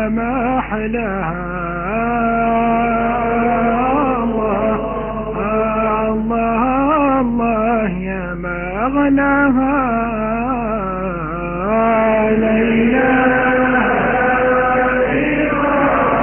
يا ما أحلاها الله الله يا ما أغلاها لا إله إلا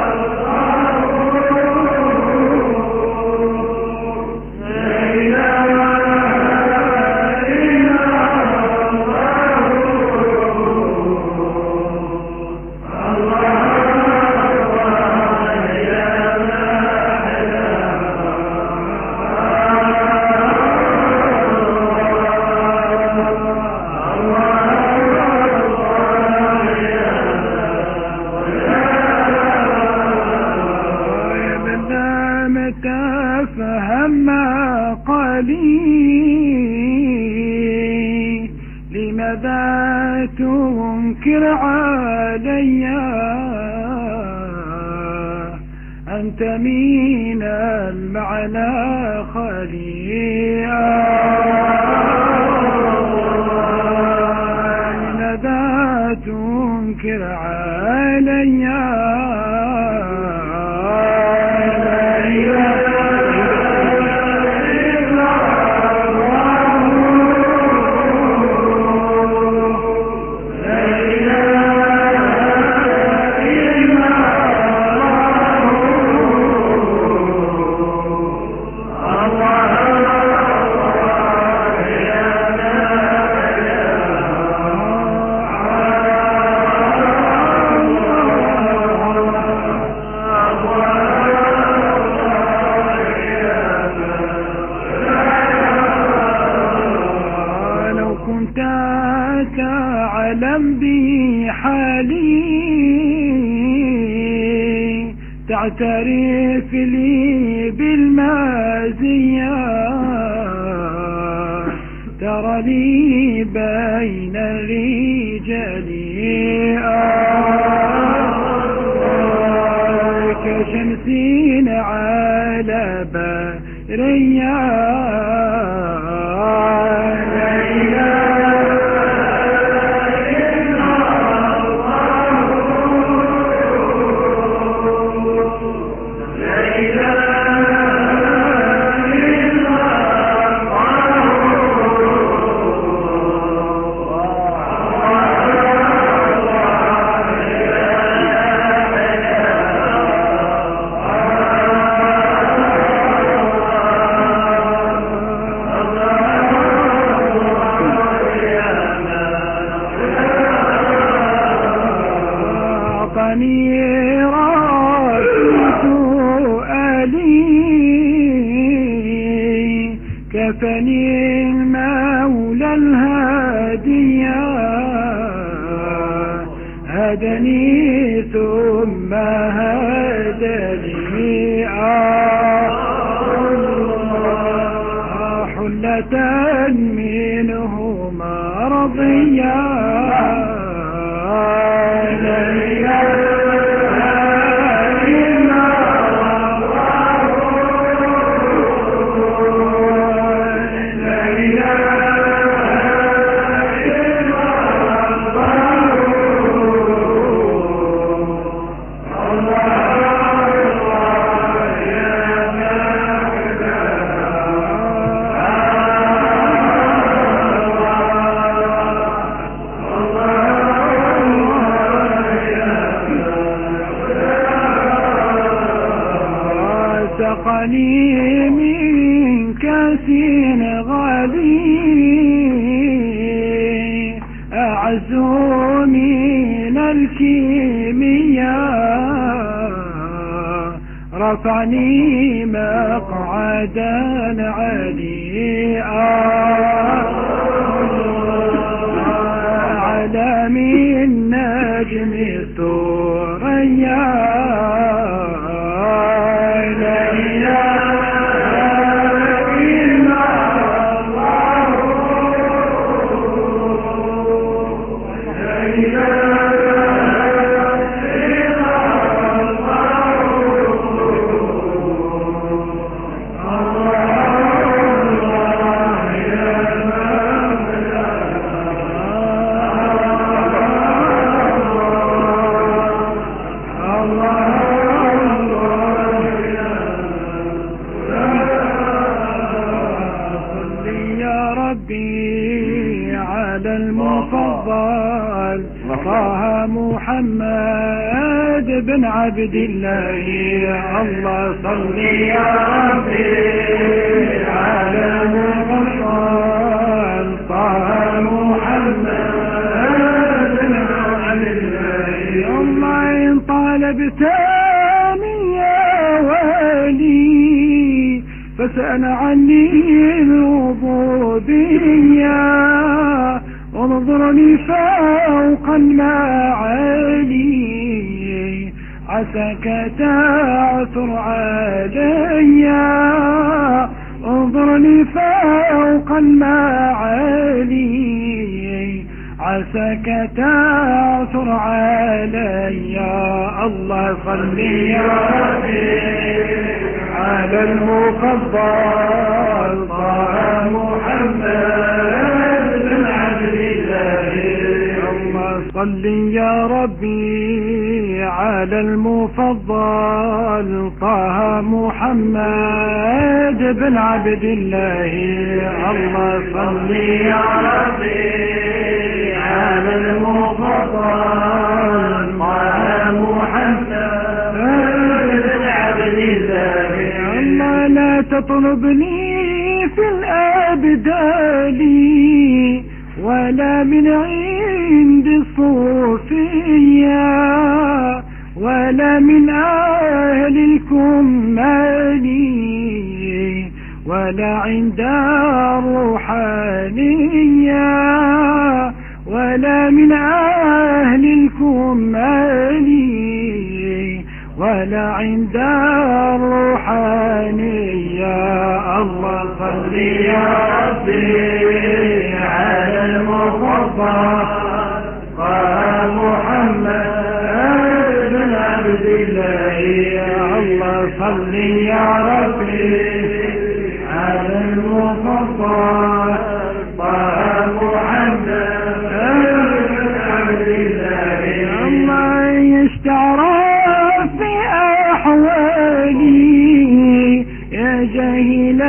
فهم قالي لماذا تنكر علي أنت من المعنى خالي لماذا تنكر علي تعلم بحالي تعترف لي بالمزية ترى لي بين الرجال كشمس على برية كفني المولى الهادية هدني ثم هدني حلة منه مرضية سقني من كاس غالي أعز من الكيمياء رفعني مقعدا عليا على من نجم الثريا محمد بن عبد الله. الله صل يا ربي على المفضل طه محمد بن عبد الله. الله إن طالبت يا ولي فسأل عني العبودية انظرني فوق المعالي عساك تعثر علي. انظرني فوق المعالي عساك تعثر علي. الله صل يا ربي على المفضل طه محمد بن عبد الله. الله صل يا ربي على المفضل طه محمد بن عبد الله. الله صل يا ربي على المفضل طه محمد بن عبد الله. الله لا تطلبني في الأبدال ولا من عند الصوفية ولا من أهل الكمال ولا عند الروحانية ولا من أهل الكمال ولا عند الروحانية. الله صل يا ربي على المفضل طه محمد بن عبد الله. الله صل يا ربي على المفضل طه محمد بن عبد الله. الله يستعرف في أحوالي يا جاهل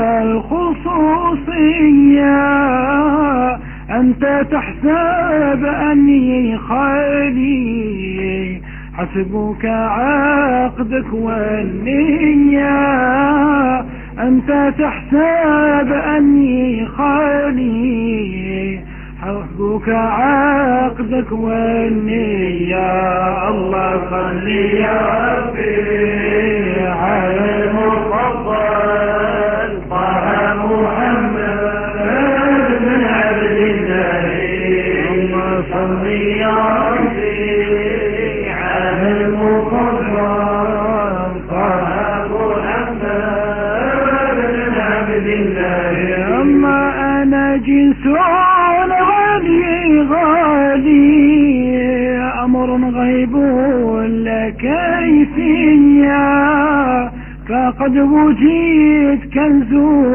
الخصوصية أنت تحسب أني خالي حسبك عقدك والنية. أنت تحسب أني خالي حسبك عقدك والنية. الله صل يا ربي على المفضل طه محمد بن عبد الله. الله صل يا ربي على المفضل طه محمد بن عبد الله. أما أنا جنس غالي أمر غيب لك كيفية فقد وجد كنز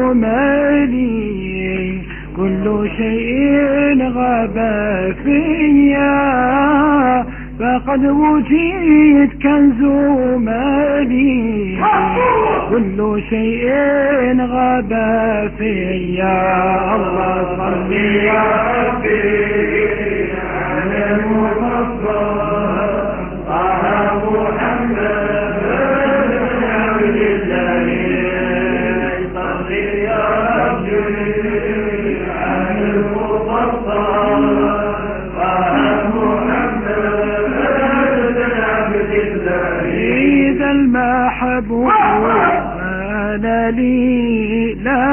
مالي كل شيء غاب فيا فقد وجد كنز مالي كل شيء غاب فيا. الله صل يا ربي على المفضل طه محمد بن عبد الله. صل يا ربي على المفضل طه محمد بن عبد الله. إذا المحبوب أنا لي لا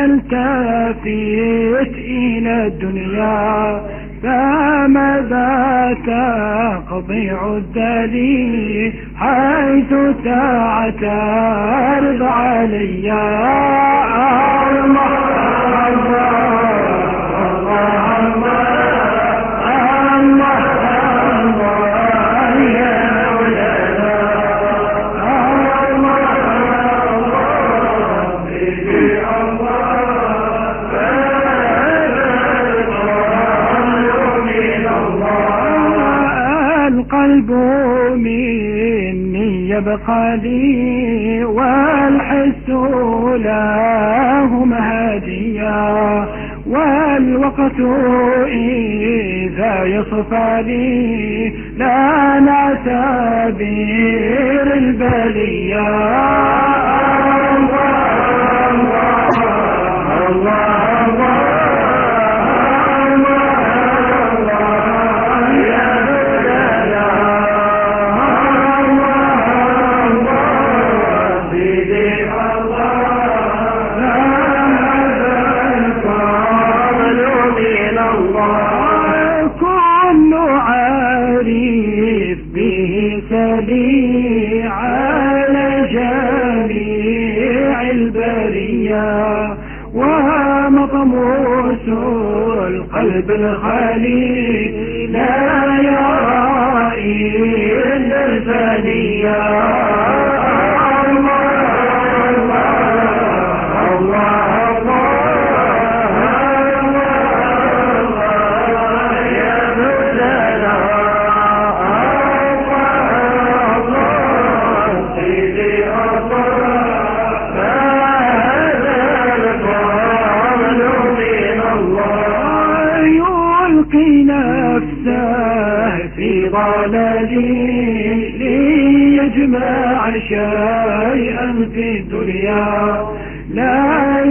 نلتفت إلى الدنيا فماذا تقضي عدلي حيث تعترض علي. الله القلب مني يبقى لي والحس له مهديا والوقت إذا يصفى لي لا نعتبر البلية. على جميع البرية ومطموس القلب الخالي لا يرى إلا الفانية. في ضلالي ليجمع شيئا في الدنيا لا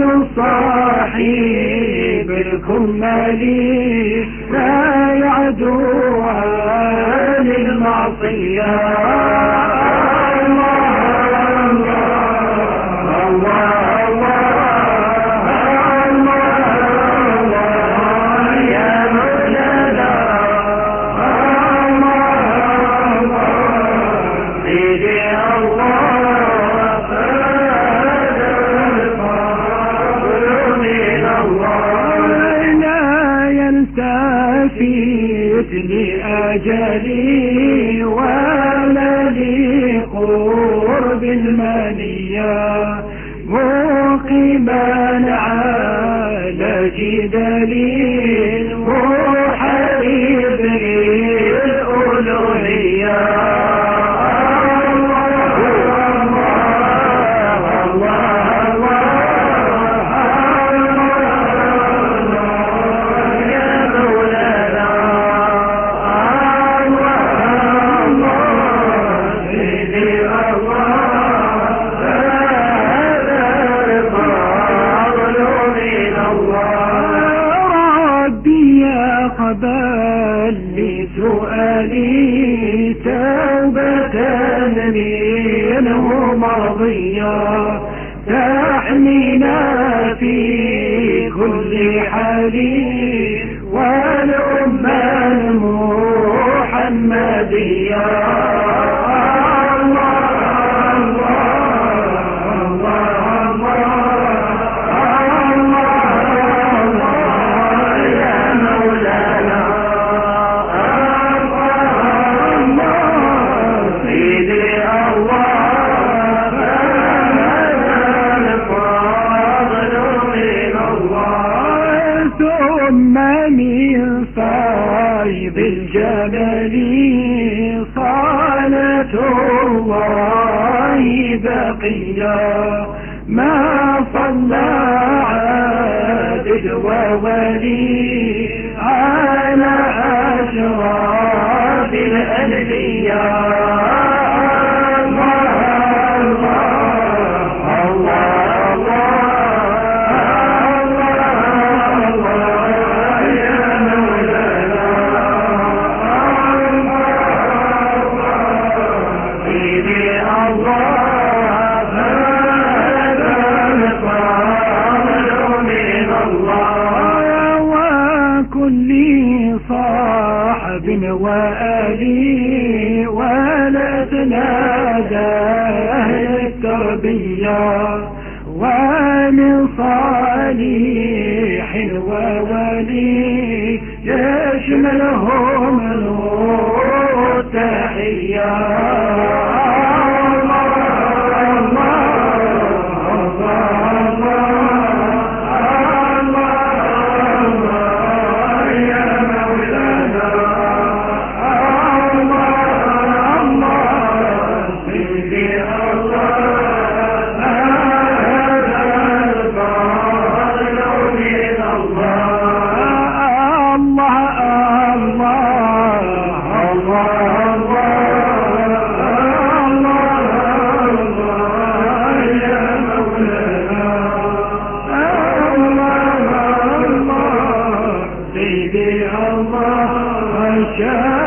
يصاحب الكمال لا يعدو عن المعصية. لأجلي ولا لقرب المنية مقيما على جدلي محارب الألوهية. قبل لسؤالي توبة منه مرضية تحمينا في كل حال والأمة المحمدية. من فيض الجبل صلاة الله بقيا ما صلى عابد وولي على أشراف الأنبياء. صاحب وآلي ولا تنادى أهل التربية ومن صالح وولي يشملهم التحية. الله يا